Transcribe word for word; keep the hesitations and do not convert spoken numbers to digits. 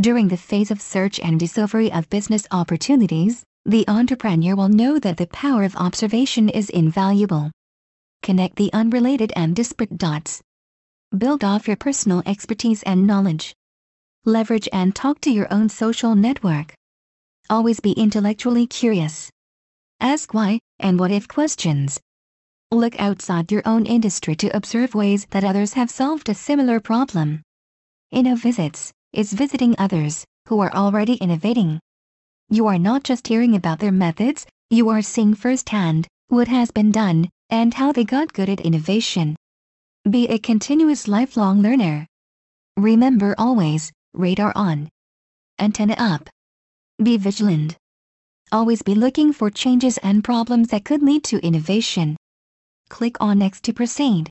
During the phase of search and discovery of business opportunities, the entrepreneur will know that the power of observation is invaluable. Connect the unrelated and disparate dots. Build off your personal expertise and knowledge. Leverage and talk to your own social network. Always be intellectually curious. Ask why and what if questions. Look outside your own industry to observe ways that others have solved a similar problem. InnoVisits is visiting others who are already innovating. You are not just hearing about their methods, you are seeing firsthand what has been done and how they got good at innovation. Be a continuous lifelong learner. Remember always, radar on. Antenna up. Be vigilant. Always be looking for changes and problems that could lead to innovation. Click on Next to proceed.